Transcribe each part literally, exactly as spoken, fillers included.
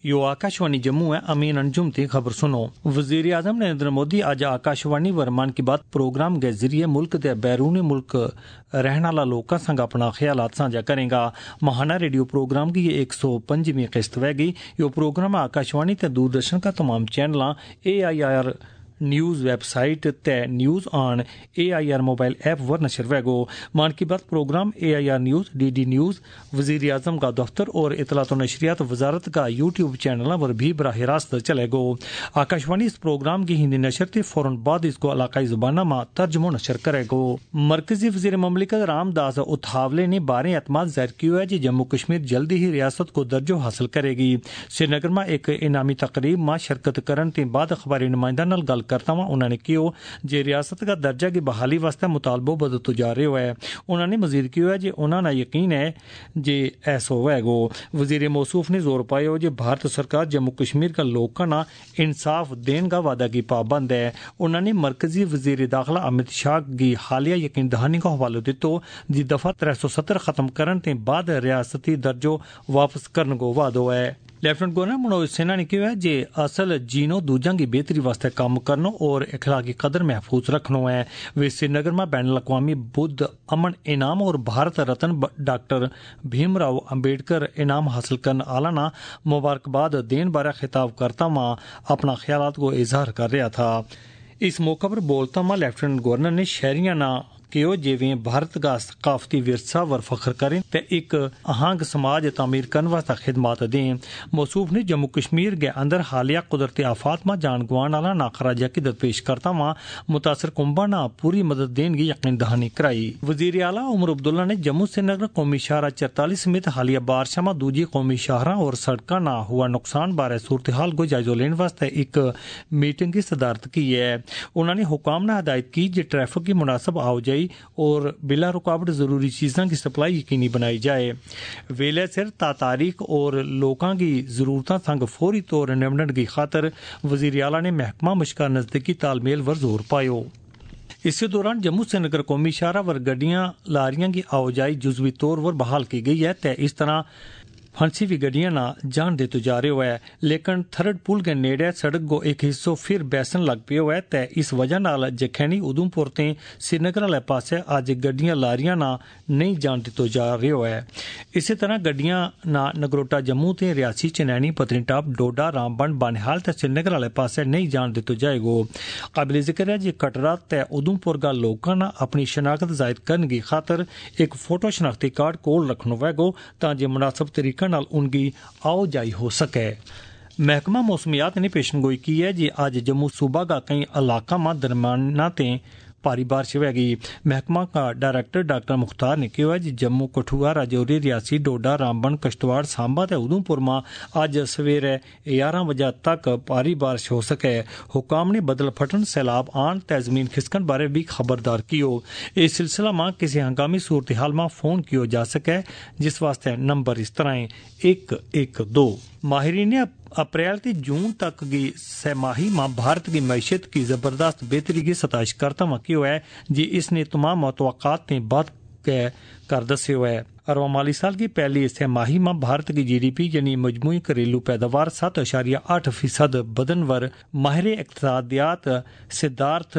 यो आकाशवाणी जम्मू है। अमीन अंजुम ती खबर सुनो। वजीर आजम नरेंद्र मोदी आज आकाशवाणी वर मन की बात प्रोग्राम के जरिए मुल्क ते बैरूनी मुल्क रहने वाला लोगों संग अपना ख्यालात साझा करेगा। महाना रेडियो प्रोग्राम की ये एक सौ पंजवीं किस्त वैगी। यो प्रोग्राम आकाशवाणी ते दूरदर्शन का तमाम channel A I R news website ते news on A I R mobile app वर नशर वैगो। Mann ki Baat program A I R news, D D news, वजीर आजम का दफ्तर और इतलात व नशरियात वजारत का यूट्यूब चैनल पर भी बराह रास्त चलेगो। आकाशवाणी इस प्रोग्राम की हिंदी नशर के फौरन बाद इसको इलाकाई जुबाना में तर्जमो नशर करेगो। मरकजी वजीर ममलिकत रामदास उथावले ने बारे एतमाद जाहिर किया है कि जम्मू कश्मीर जल्दी ही रियासत को दर्जो हासिल करेगी। श्रीनगर में एक इनामी तकरीब में शिरकत करने के बाद अखबारी नुमाइंदा नाल गल करता हुआ उन्होंने कहो जे रियासत का दर्जा की बहाली वास्ते मुतालबो बदलतो जा रहा है। उन्होंने मजीद कहा जे उन्होंने यकीन है जे ऐसो होएगो। वजीर मौसूफ ने जोर पाया जे भारत सरकार जम्मू कश्मीर का लोगों ना इंसाफ देने का वादा की पाबंद है। उन्होंने मरकजी वजीर दाखिला अमित शाह की हालिया यकीन दहानी का हवाला दितो जी दफा त्रै सौ सत्तर खत्म करने के बाद रियासती दर्जो वापस करने को वादो है। लेफ्टिनेंट गवर्नर मनोज सिन्हा ने कहा जे असल जीनो दूजा की बेहतरी वास्ते काम करना और इखलाकी कदर महफूज रखना है। वे श्रीनगर में बैन अवी बुद्ध अमन इनाम और भारत रत्न डॉक्टर भीमराव अम्बेडकर इनाम हासिल करने आला ना मुबारकबाद देने बारे खिताब करता वहाँ अपना ख्यालात को इजहार कर रहा था। इस मौका पर बोलता वहाँ लेफ्टिनेंट गवर्नर ने शहरिया ना कि जिवें भारत का सकाफती विरसा वर फख्र करें ते एक अहांग समाज तामीर करने वास्ते खिदमत दें। मौसूफ ने जम्मू कश्मीर के अंदर हालिया कुदरती आफात में जान गवान वाला नाखराजा की दरपेश करता वहाँ मुतासर कुंबा ना पूरी मदद देने की यकीन दहानी कराई। वजीर आला उमर अब्दुल्ला ने जम्मू श्रीनगर कौमी शाहरा चरताली समेत हालिया बारिशा में दूजी कौमी शाहरा और सड़क ना हुआ नुकसान बारे सूरत हाल को जायजा लेने वास्ते एक मीटिंग की सदारत की है। उन्होंने हुकाम ने हदायत की जे ट्रैफिक की मुनासिब आवाजाही और बिला रुकावट जरूरी चीज़ों की सप्लाई यकीनी बनाई जाए। वेले सिर तारीख और लोगों की जरूरतों संग फौरी तौर निपटने की खातर वजीर आला ने महकमा मुश्का नजदीकी तालमेल वर जोर पायो। इसी दौरान जम्मू श्रीनगर कौमी शाहरा वर गड्डियां लारियां की आवाजाही जुजवी तौर पर बहाल की गई है। ते इस तरह फंसी भी गड्डियां ना जान देते जा रहे है। लेकिन थर्ड पुल के नेड़े सड़क को एक हिस्सों फिर बैसन लग पे है। ते इस वजह नाल जखैनी उधमपुर ते श्रीनगर वाले पासे अज गड्डियां लारियां ना नहीं जान दितो जा रहे है। इसी तरह गड्डियां ना नगरोटा जम्मू ते रियासी चनैनी पत्नीटाप डोडा रामबन बनिहाल ते श्रीनगर वाले पासे नहीं जान दितो जाएगो। काबिल जिक्र है जी कटरा ते उधमपुर का लोगों ना अपनी शनाख्त जाहिर करने की खातर एक फोटो शनाख्ती कार्ड कोल रखना वैगो ताकि मुनासिब तरीके नाल उनकी आओ जाई हो सके। महकमा मौसमियात ने पेशनगोई की है जी आज जम्मू सूबा का कई इलाका में दरमियाना ते भारी बारिश होगी। महकमा का डायरेक्टर डॉक्टर मुख्तार ने कहा कि जम्मू कठुआ राजौरी रियासी डोडा रामबन किश्तवाड़ सांबा ते उधमपुर में अज सवेरे ग्यारह बजे तक भारी बारिश हो सके। हुकाम ने बदल फटन सैलाब आन ते जमीन खिसकन बारे भी खबरदार कियो। इस सिलसिला में किसी हंगामी सूरत हाल में फोन किया जा सके जिस वास्ते नंबर इस तरह एक एक दो। माहिरीन ने अप्रैल से जून तक की सहमाही में भारत की मैशियत की जबरदस्त बेहतरी की सताइश करता हुआ क्यों है जी इसने तमाम मुतवक्कात ने बात कर दसे हुआ है। अरवा माली साल की पहली सहमाही में भारत की जी डी पी यानी मजमूई घरेलू पैदावार सात अशारिया आठ फीसद बदन वर माहिर इक्तसादियात सिद्धार्थ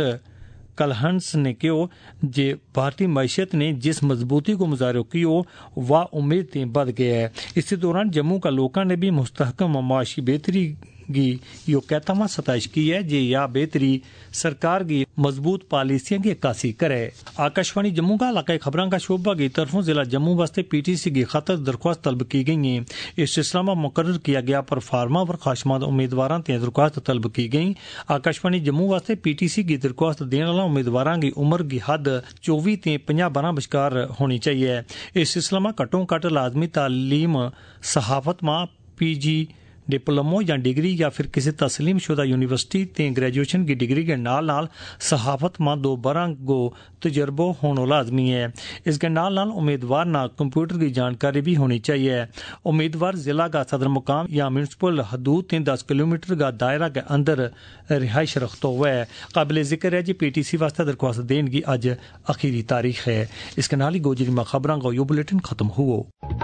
कलहंस ने कहो जे भारतीय मैशियत ने जिस मजबूती को मुजाहिर कियो वह उम्मीद बढ़ गया है। इसी दौरान जम्मू का लोगों ने भी मुस्तहकम माशी बेहतरी की यो कहता हुआ सताइश की है जे या बेहतरी सरकार की मजबूत पॉलिसियों की अक्कासी करे। आकाशवाणी जम्मू का इलाकाई खबरों का शोबा की तरफों जिला जम्मू वास्ते पी टी सी की खातर दरख्वास्त तलब की गई है। इस सिलसिला में मुकर्रर किया गया पर फार्मा व खाशमंद उम्मीदवारों की दरख्वास्त तलब की गई। आकाशवाणी जम्मू वास्ते पी टी सी की दरख्वास्त देने वाला उम्मीदवारों की उम्र की हद चौबी ते पंजा बारह बश्कार होनी चाहिए। इस सिलसिला में घट्टो घट्ट लाजमी तालीम सहाफत में पी जी डिप्लोमो या डिग्री या फिर किसी तस्लीम शुदा यूनिवर्सिटी ते ग्रेजुएशन की डिग्री के नाल नाल सहाफत में दो बरह को तजर्बो होना लाजमी है। इसके नाल नाल उम्मीदवार ना कंप्यूटर की जानकारी भी होनी चाहिए। उम्मीदवार जिला का सदर मुकाम या म्यूनसिपल हदूद ते दस किलोमीटर का दायरा के अंदर रिहाइश रखता हुआ है। काबिल जिक्र है जी पी टी सी वास्ते दरख्वास्त देने की अज आखिरी तारीख है। इसके नाल ही गोजरी में खबरों का यो बुलेटिन खत्म हुआ।